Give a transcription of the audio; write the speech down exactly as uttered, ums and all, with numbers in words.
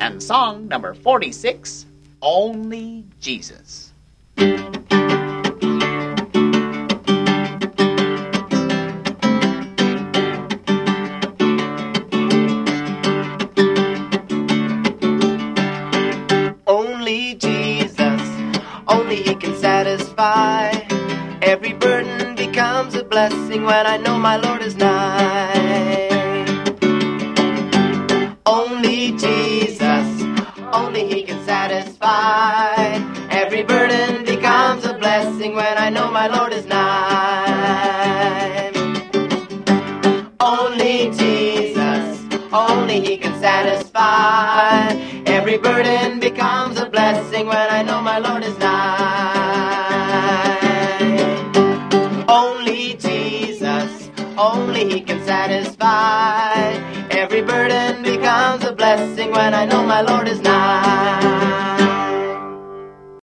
and song number forty-six, Only Jesus. Only Jesus, only He can satisfy. Every burden becomes a blessing when I know my Lord is nigh. Only Jesus, only He can satisfy. Every burden becomes a blessing when I know my Lord is nigh. Only Jesus, only He can satisfy. Every burden becomes a blessing when I know my Lord is nigh. Only Jesus, only He can satisfy. Every burden becomes a blessing when I know my Lord is nigh.